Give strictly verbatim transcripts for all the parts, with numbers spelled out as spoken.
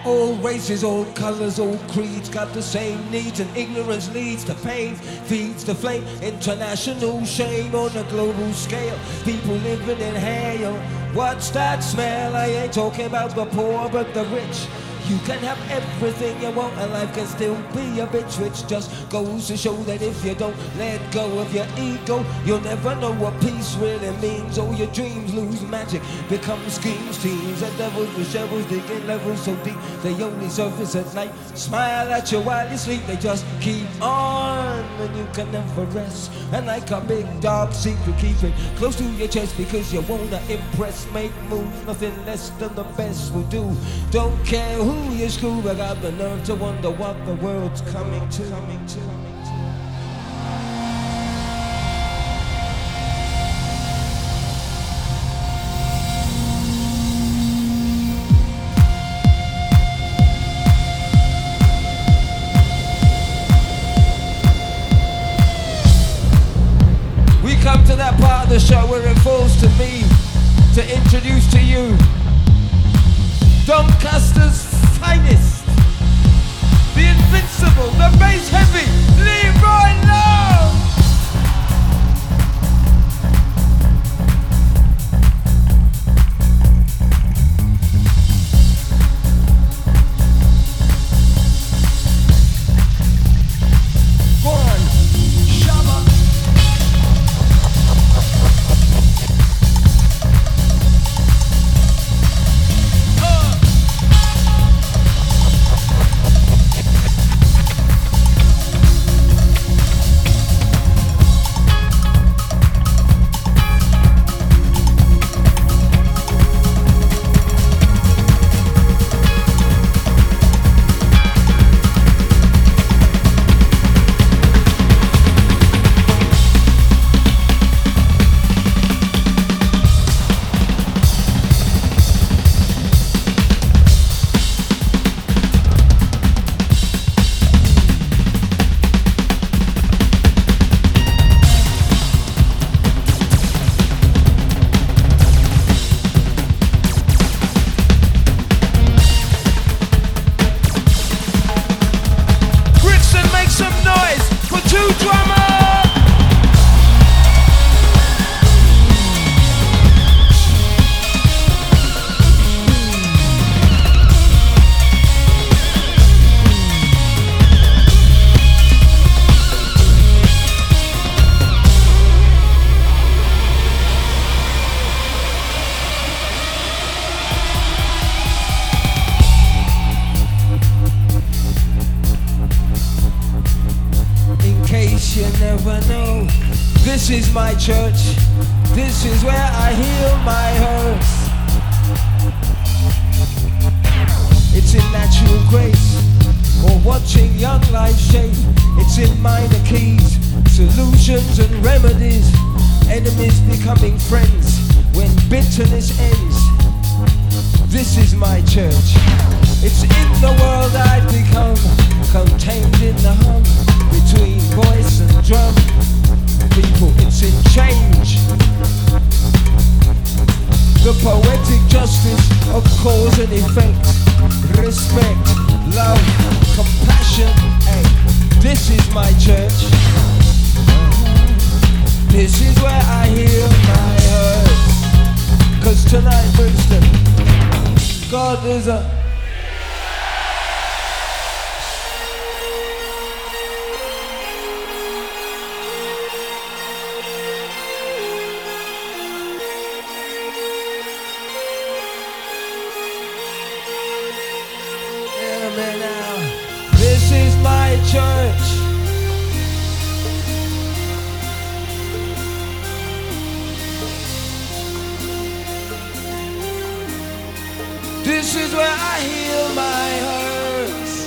All races, all colors, all creeds got the same needs, and ignorance leads to pain, feeds the flame. International shame on a global scale. People living in hell. What's that smell? I ain't talking about the poor, but the rich. You can have everything you want and life can still be a bit rich. Just goes to show that if you don't let go of your ego, you'll never know what peace really means. All your dreams lose magic, become schemes, teams. The devils with shovels digging levels so deep they only surface at night. Smile at you while you sleep, they just keep on, and you can never rest. And like a big dark secret, keep it close to your chest because you wanna impress. Make moves, nothing less than the best will do. Don't care who you screw, I got the nerve to wonder what the world's coming to. Coming to. We come to that part of the show where it falls to me to introduce to you Doncaster's finest, the invincible, the bass heavy, Leroy Lowe! Go on, Shabba! This is my church, this is where I heal my hurts. It's in natural grace, or watching young life shape. It's in minor keys, solutions and remedies. Enemies becoming friends when bitterness ends. This is my church. It's in the world I've become, contained in the hum between voice and drum. People, it's in change. The poetic justice of cause and effect. Respect, love, compassion. Hey, this is my church. This is where I heal my hurts. Cause tonight, Brixton, God is a now. This is my church. This is where I heal my hurts.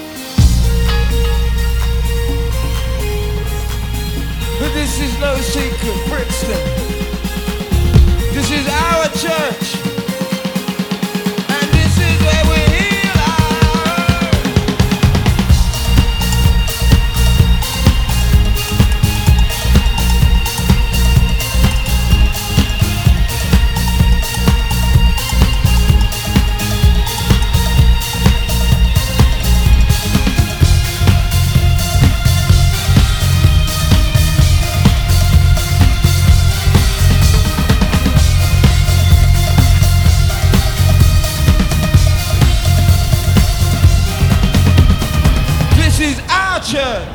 But this is no secret, Brixton. This is our church. And this is where we heal our hurts. Revolution.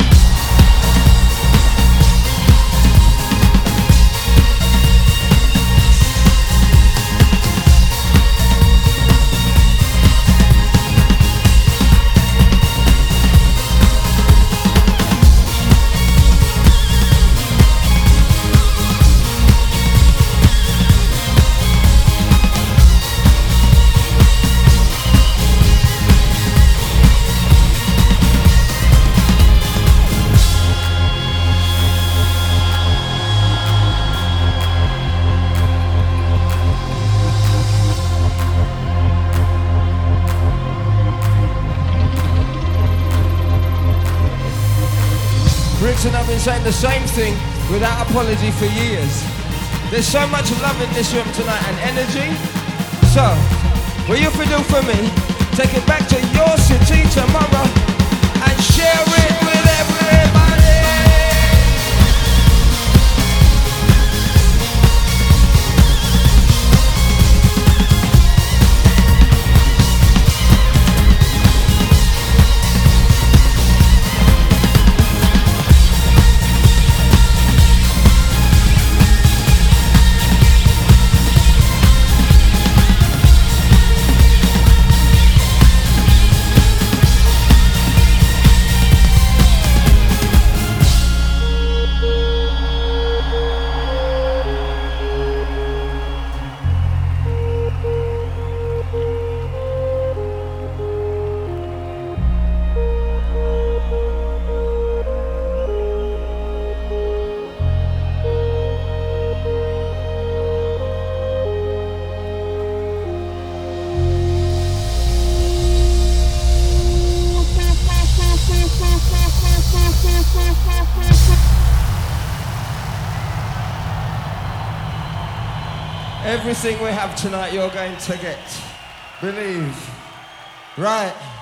Briggs and I've been saying the same thing without apology for years. There's so much love in this room tonight and energy. So, what you can do for me, take it back to your city tomorrow and share it with everybody. Everything we have tonight you're going to get. Believe. Right.